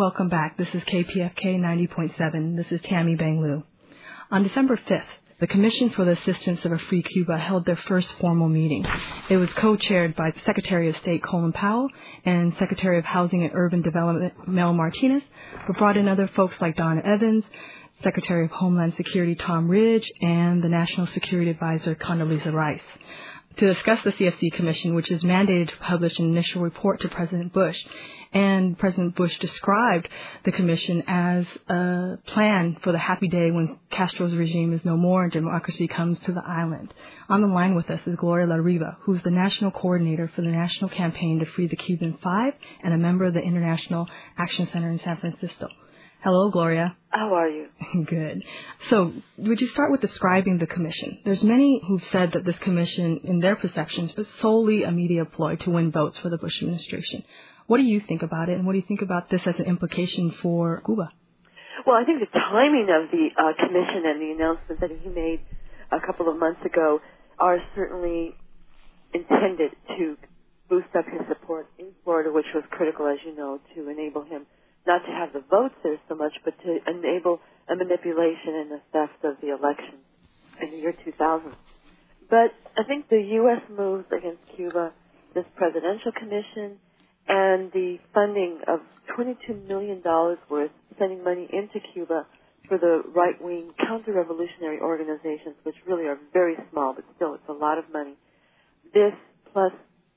Welcome back. This is KPFK 90.7. This is Tammy Banglu. On December 5th, the Commission for the Assistance of a Free Cuba held their first formal meeting. It was co-chaired by Secretary of State Colin Powell and Secretary of Housing and Urban Development Mel Martinez, but brought in other folks like Donna Evans, Secretary of Homeland Security Tom Ridge, and the National Security Advisor Condoleezza Rice, to discuss the CFC Commission, which is mandated to publish an initial report to President Bush. And President Bush described the commission as a plan for the happy day when Castro's regime is no more and democracy comes to the island. On the line with us is Gloria La Riva, who's the national coordinator for the National Campaign to Free the Cuban Five and a member of the International Action Center in San Francisco. Hello, Gloria. How are you? Good. So, would you start with describing the commission? There's many who've said that this commission, in their perceptions, was solely a media ploy to win votes for the Bush administration. What do you think about it, and what do you think about this as an implication for Cuba? Well, I think the timing of the commission and the announcement that he made a couple of months ago are certainly intended to boost up his support in Florida, which was critical, as you know, to enable him not to have the votes there so much, but to enable a manipulation and the theft of the election in the year 2000. But I think the U.S. moves against Cuba, this presidential commission, and the funding of $22 million worth, sending money into Cuba for the right-wing counter-revolutionary organizations, which really are very small, but still it's a lot of money. This, plus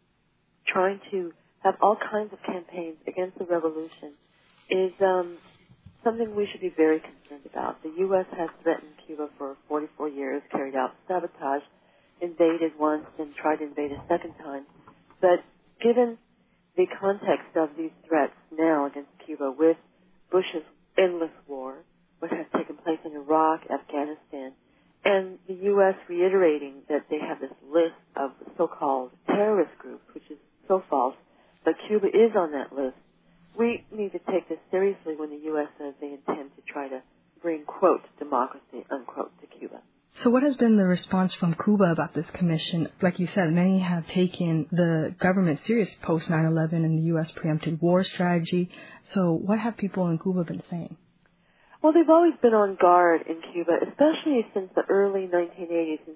trying to have all kinds of campaigns against the revolution, is something we should be very concerned about. The U.S. has threatened Cuba for 44 years, carried out sabotage, invaded once, and tried to invade a second time. But given the context of these threats now against Cuba with Bush's endless war, what has taken place in Iraq, Afghanistan, and the U.S. reiterating that they have this list of so-called terrorist groups, which is so false, but Cuba is on that list, we need to take this seriously when the U.S. says they intend to try to bring, quote, democracy, unquote, to Cuba. So what has been the response from Cuba about this commission? Like you said, many have taken the government serious post 9/11 and the U.S. preemptive war strategy. So what have people in Cuba been saying? Well, they've always been on guard in Cuba, especially since the early 1980s, since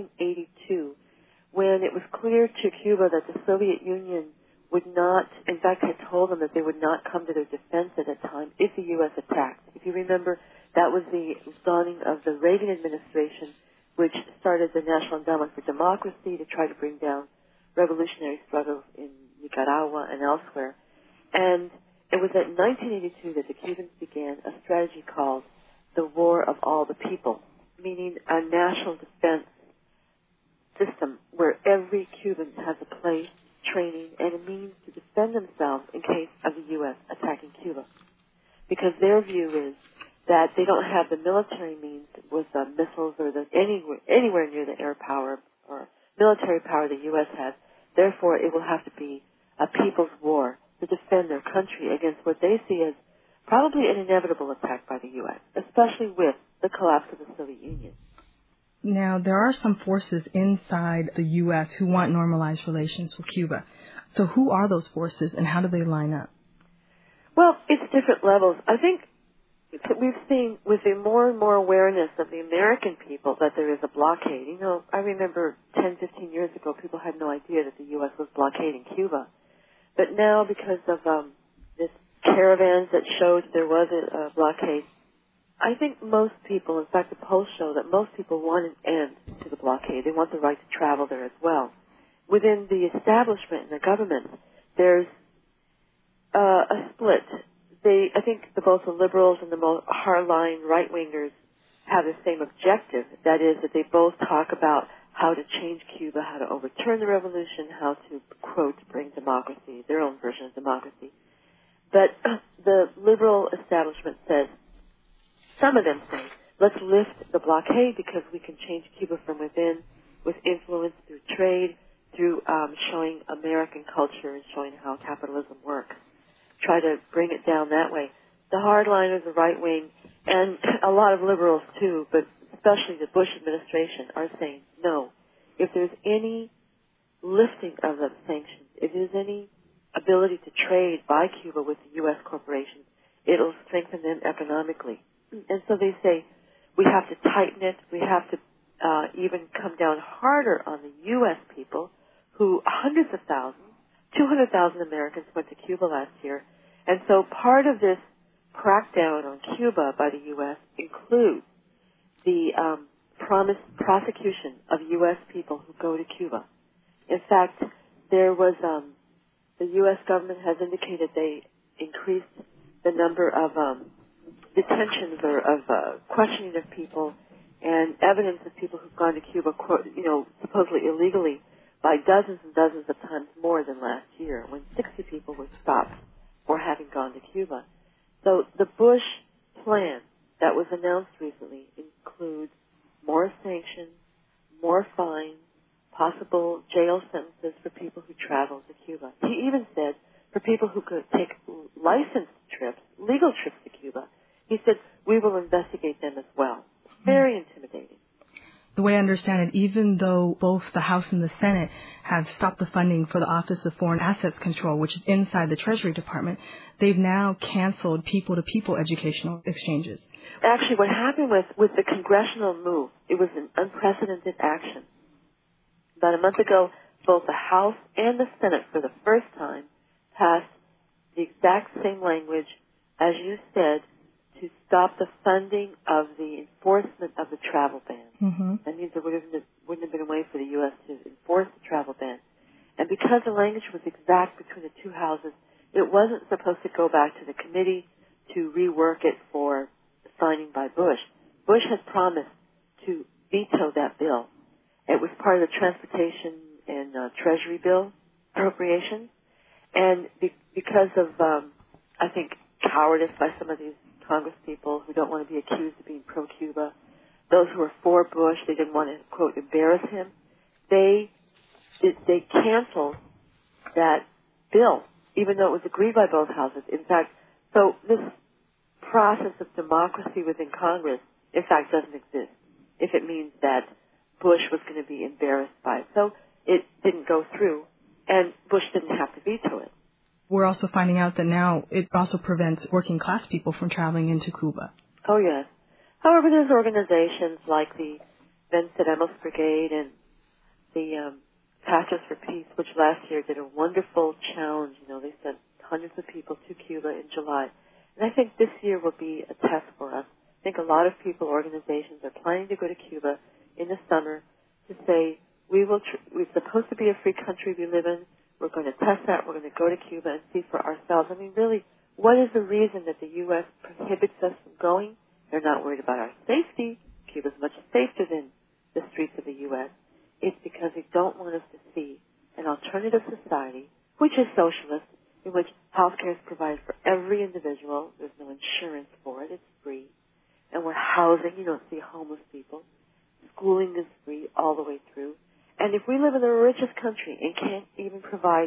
1982, when it was clear to Cuba that the Soviet Union would not, in fact, had told them that they would not come to their defense at that time if the U.S. attacked. If you remember, that was the dawning of the Reagan administration, which started the National Endowment for Democracy to try to bring down revolutionary struggles in Nicaragua and elsewhere. And it was in 1982 that the Cubans began a strategy called the War of All the People, meaning a national defense system where every Cuban has a place, training, and a means to defend themselves in case of the U.S. attacking Cuba. Because their view is that they don't have the military means with missiles or anywhere near the air power or military power the U.S. has. Therefore, it will have to be a people's war to defend their country against what they see as probably an inevitable attack by the U.S., especially with the collapse of the Soviet Union. Now, there are some forces inside the U.S. who want normalized relations with Cuba. So who are those forces and how do they line up? Well, it's different levels. I think we've seen with the more and more awareness of the American people that there is a blockade. You know, I remember 10, 15 years ago, people had no idea that the U.S. was blockading Cuba. But now, because of this caravans that showed there was a blockade, I think most people, in fact, the polls show that most people want an end to the blockade. They want the right to travel there as well. Within the establishment and the government, there's a split. I think both the liberals and the more hardline right-wingers have the same objective. That is, that they both talk about how to change Cuba, how to overturn the revolution, how to, quote, bring democracy, their own version of democracy. But the liberal establishment says, some of them say, let's lift the blockade because we can change Cuba from within with influence through trade, through showing American culture and showing how capitalism works. Try to bring it down that way. The hardliners, the right wing, and a lot of liberals too, but especially the Bush administration, are saying, no, if there's any lifting of the sanctions, if there's any ability to trade by Cuba with the U.S. corporations, it'll strengthen them economically. And so they say we have to tighten it. We have to even come down harder on the U.S. people who hundreds of thousands, 200,000 Americans went to Cuba last year. And so part of this crackdown on Cuba by the U.S. includes the promised prosecution of U.S. people who go to Cuba. In fact, there was the U.S. government has indicated they increased the number of detentions or of questioning of people and evidence of people who've gone to Cuba, supposedly illegally, by dozens and dozens of times more than last year, when 60 people were stopped for having gone to Cuba. So the Bush plan that was announced recently includes more sanctions, more fines, possible jail sentences for people who travel to Cuba. He even said for people who could take licensed trips, legal trips to Cuba, he said, we will investigate them as well. Very intimidating. The way I understand it, even though both the House and the Senate have stopped the funding for the Office of Foreign Assets Control, which is inside the Treasury Department, they've now canceled people-to-people educational exchanges. Actually, what happened with the congressional move, it was an unprecedented action. About a month ago, both the House and the Senate, for the first time, passed the exact same language, as you said, to stop the funding of the enforcement of the travel ban. Mm-hmm. That means there wouldn't have been a way for the U.S. to enforce the travel ban. And because the language was exact between the two houses, it wasn't supposed to go back to the committee to rework it for signing by Bush. Bush had promised to veto that bill. It was part of the Transportation and Treasury bill appropriation. And because of, I think, cowardice by some of these Congress people who don't want to be accused of being pro-Cuba, those who are for Bush, they didn't want to, quote, embarrass him, they canceled that bill, even though it was agreed by both houses. In fact, so this process of democracy within Congress, in fact, doesn't exist if it means that Bush was going to be embarrassed by it. So it didn't go through, and Bush didn't have to veto it. We're also finding out that now it also prevents working class people from traveling into Cuba. Oh, yes. However, there's organizations like the Venceremos Brigade and the Pastors for Peace, which last year did a wonderful challenge. They sent hundreds of people to Cuba in July. And I think this year will be a test for us. I think a lot of people, organizations, are planning to go to Cuba in the summer to say, we're supposed to be a free country we live in. We're going to test that. We're going to go to Cuba and see for ourselves. I mean, really, what is the reason that the U.S. prohibits us from going? They're not worried about our safety. Cuba's much safer than the streets of the U.S. It's because they don't want us to see an alternative society, which is socialist, in which health care is provided for every individual. There's no insurance for it. It's free. And we're housing. You don't see homeless people. Schooling is free all the way through. And if we live in the richest country and can't even provide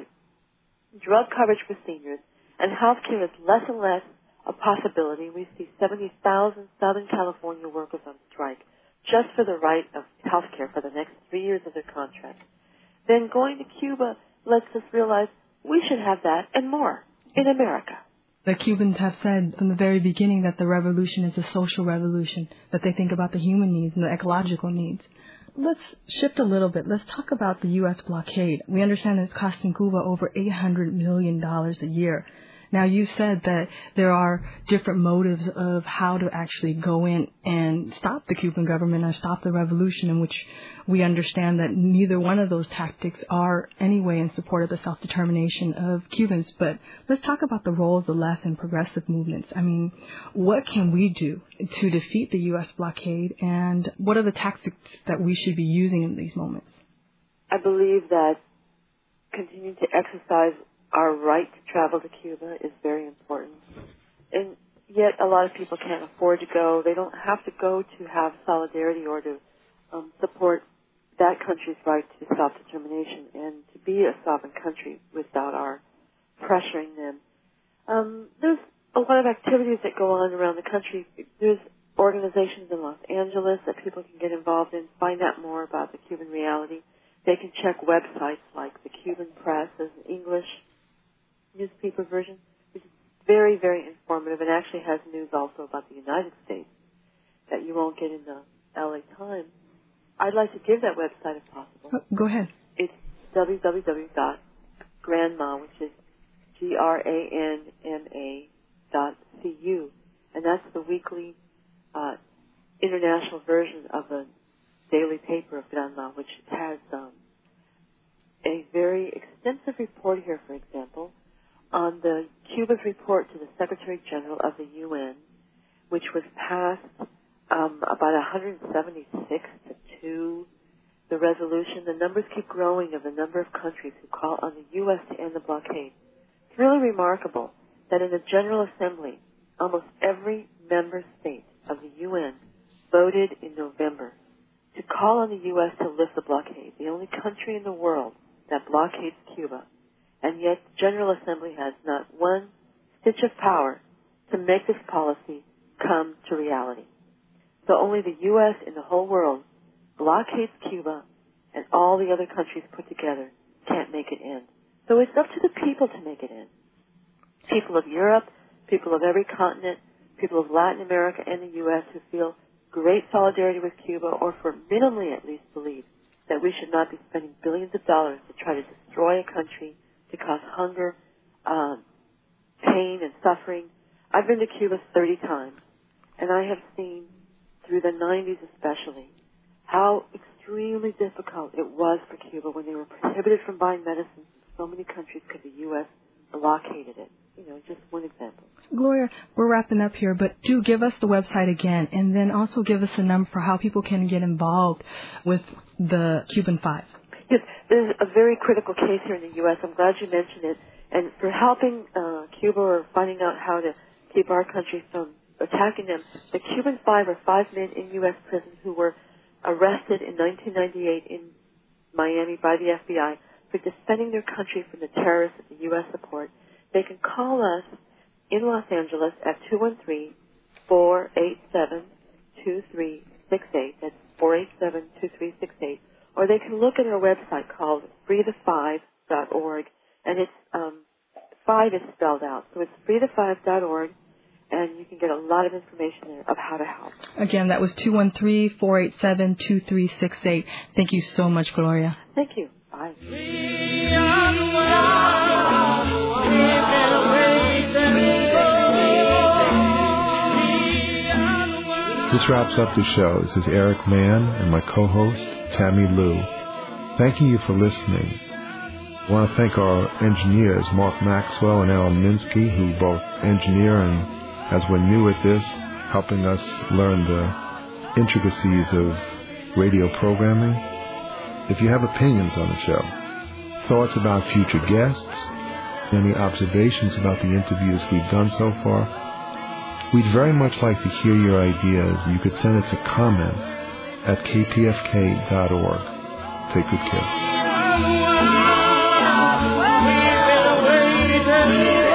drug coverage for seniors, and health care is less and less a possibility, we see 70,000 Southern California workers on strike just for the right of health care for the next 3 years of their contract, then going to Cuba lets us realize we should have that and more in America. The Cubans have said from the very beginning that the revolution is a social revolution, that they think about the human needs and the ecological needs. Let's shift a little bit. Let's talk about the U.S. blockade. We understand that it's costing Cuba over $800 million a year. Now, you said that there are different motives of how to actually go in and stop the Cuban government or stop the revolution, in which we understand that neither one of those tactics are anyway in support of the self-determination of Cubans. But let's talk about the role of the left and progressive movements. I mean, what can we do to defeat the U.S. blockade, and what are the tactics that we should be using in these moments? I believe that continuing to exercise our right to travel to Cuba is very important. And yet a lot of people can't afford to go. They don't have to go to have solidarity or to support that country's right to self-determination and to be a sovereign country without our pressuring them. There's a lot of activities that go on around the country. There's organizations in Los Angeles that people can get involved in, find out more about the Cuban reality. They can check websites like the Cuban Press, as an English newspaper version, which is very, very informative, and actually has news also about the United States that you won't get in the LA Times. I'd like to give that website if possible. Go ahead. It's www.granma, which is GRANMA.cu, and that's the weekly international version of the daily paper of Granma, which has a very extensive report here, for example, on Cuba's report to the Secretary General of the UN, which was passed about 176 to 2. The resolution, the numbers keep growing of the number of countries who call on the U.S. to end the blockade. It's really remarkable that in the General Assembly, almost every member state of the UN voted in November to call on the U.S. to lift the blockade, the only country in the world that blockades Cuba. And yet the General Assembly has not one stitch of power to make this policy come to reality. So only the U.S. in the whole world blockades Cuba, and all the other countries put together can't make it end. So it's up to the people to make it end. People of Europe, people of every continent, people of Latin America and the U.S. who feel great solidarity with Cuba, or for minimally at least believe that we should not be spending billions of dollars to try to destroy a country, to cause hunger, pain, and suffering. I've been to Cuba 30 times, and I have seen, through the 90s especially, how extremely difficult it was for Cuba when they were prohibited from buying medicines in so many countries because the U.S. blockaded it. You know, just one example. Gloria, we're wrapping up here, but do give us the website again, and then also give us a number for how people can get involved with the Cuban 5. Yes, there's a very critical case here in the U.S. I'm glad you mentioned it. And for helping Cuba or finding out how to keep our country from attacking them, the Cuban 5 are 5 men in U.S. prison who were arrested in 1998 in Miami by the FBI for defending their country from the terrorists that the U.S. support. They can call us in Los Angeles at 213-487-2368. That's 487-2368. Or they can look at our website called freethefive.org, and it's 5 is spelled out. So it's freethefive.org, and you can get a lot of information there of how to help. Again, that was 213-487-2368. Thank you so much, Gloria. Thank you. Bye. This wraps up the show. This is Eric Mann and my co-host, Tammy Lou. Thanking you for listening. I want to thank our engineers, Mark Maxwell and Alan Minsky, who both engineer and, as we're new at this, helping us learn the intricacies of radio programming. If you have opinions on the show, thoughts about future guests, any observations about the interviews we've done so far, we'd very much like to hear your ideas. You could send it to comments at kpfk.org. Take good care.